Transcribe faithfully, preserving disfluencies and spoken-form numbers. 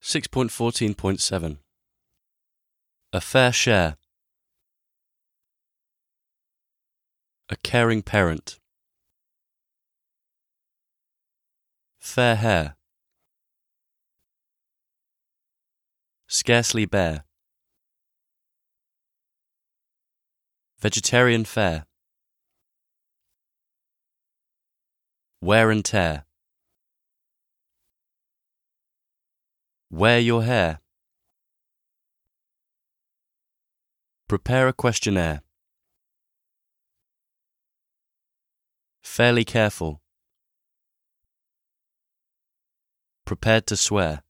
six point fourteen point seven. A fair share. A caring parent. Fair hair. Scarcely bare. Vegetarian fare. Wear and tear. Wear your hair. Prepare a questionnaire. Fairly careful. Prepared to swear.